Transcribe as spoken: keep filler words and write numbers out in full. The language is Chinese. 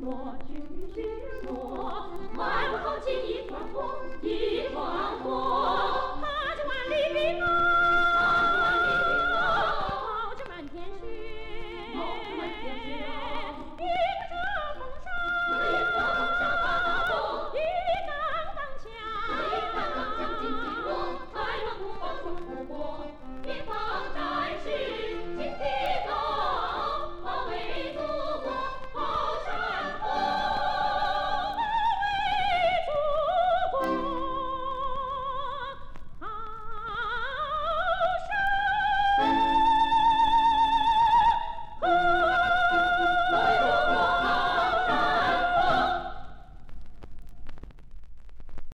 落，君君落，万红旗一团火，一团火。踏着万里冰啊，冒着满天雪，冒着满天雪，迎着风沙，迎着风沙大大风，一杆钢枪，一杆钢枪紧紧握，开门不放松不过。